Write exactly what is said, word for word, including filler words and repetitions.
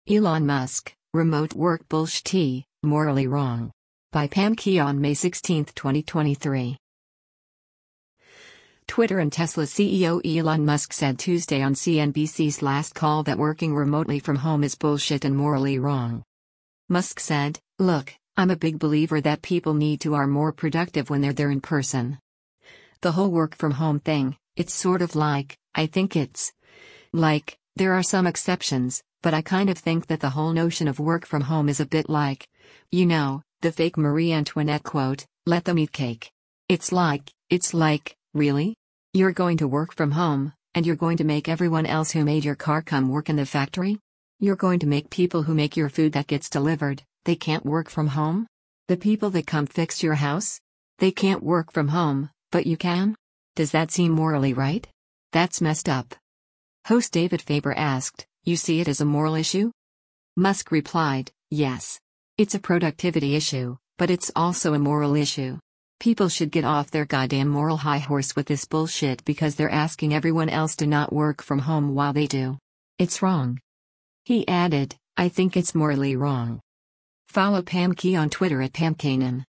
Elon Musk, remote work bullshit, morally wrong. By Pam Key on May sixteenth, twenty twenty-three. Twitter and Tesla C E O Elon Musk said Tuesday on C N B C's Last Call that working remotely from home is bullshit and morally wrong. Musk said, "Look, I'm a big believer that people need to are more productive when they're there in person. The whole work from home thing, it's sort of like, I think it's like, there are some exceptions, but I kind of think that the whole notion of work from home is a bit like, you know, the fake Marie Antoinette quote, let them eat cake. It's like, it's like, really? You're going to work from home, and you're going to make everyone else who made your car come work in the factory? You're going to make people who make your food that gets delivered, they can't work from home? The people that come fix your house? They can't work from home, but you can? Does that seem morally right? That's messed up." Host David Faber asked, "You see it as a moral issue?" Musk replied, "Yes. It's a productivity issue, but it's also a moral issue. People should get off their goddamn moral high horse with this bullshit because they're asking everyone else to not work from home while they do. It's wrong." He added, "I think it's morally wrong." Follow Pam Key on Twitter at Pam Kanan.